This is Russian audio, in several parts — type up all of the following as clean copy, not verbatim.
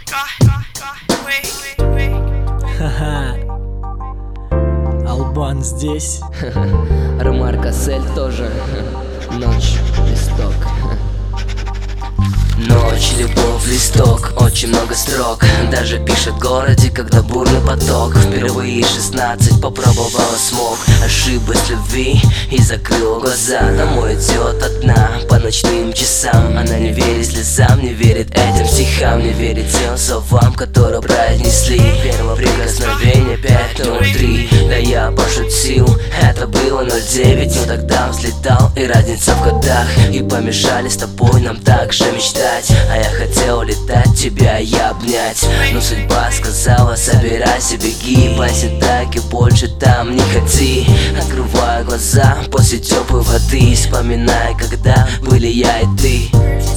Ха-ха. Албан здесь. Ромар Кассель тоже. Ночь, листок. Ночь, любовь, листок, очень много строк. Даже пишет в городе, когда бурный поток. Впервые 16 попробовала смог. Ошиблась любви и закрыла глаза. Домой идет одна по ночным часам. Она не верит слезам, не верит этим стихам, не верит тем словам, которые произнесли. Первое прикосновение 5:03. Да я пошутил, это было 09. Но тогда взлетал, и разница в годах. И помешали с тобой нам так же мечтать. А я хотел летать, тебя и обнять. Но судьба сказала: собирайся, беги. Басен так и больше там не ходи. Открываю глаза после теплой воды, вспоминая, когда были я и ты.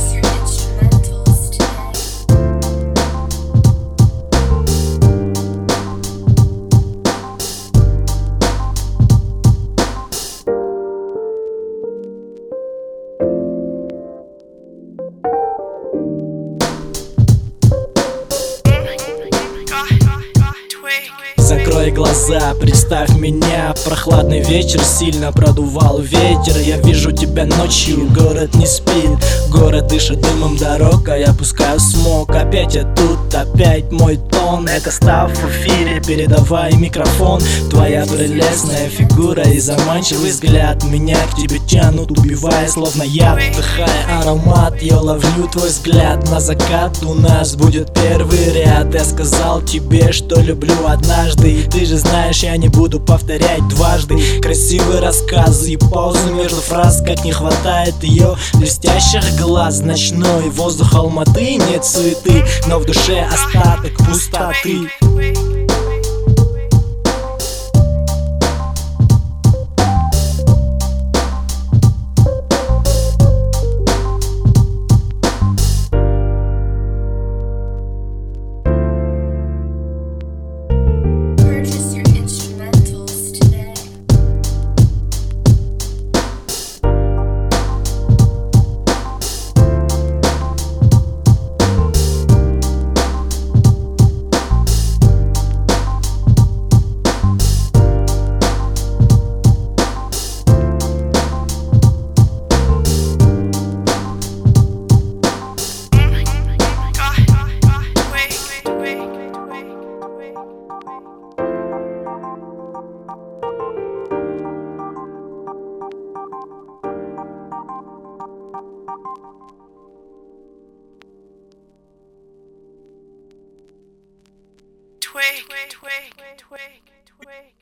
Закрой глаза, представь меня. Прохладный вечер, сильно продувал ветер. Я вижу тебя ночью, город не спит. Город дышит дымом дорог, а я пускаю смог. Опять я тут, опять мой тон. Это став в эфире, передавай микрофон. Твоя прелестная фигура и заманчивый взгляд меня к тебе тянут, убивая словно яд. Вдыхая аромат, я ловлю твой взгляд. На закат у нас будет первый ряд. Я сказал тебе, что люблю однажды, и ты же знаешь, я не буду повторять дважды. Красивые рассказы и паузы между фраз, как не хватает ее блестящих глаз. Ночной воздух Алматы, нет суеты, но в душе остаток пустоты. Twig, twig, twig, twig.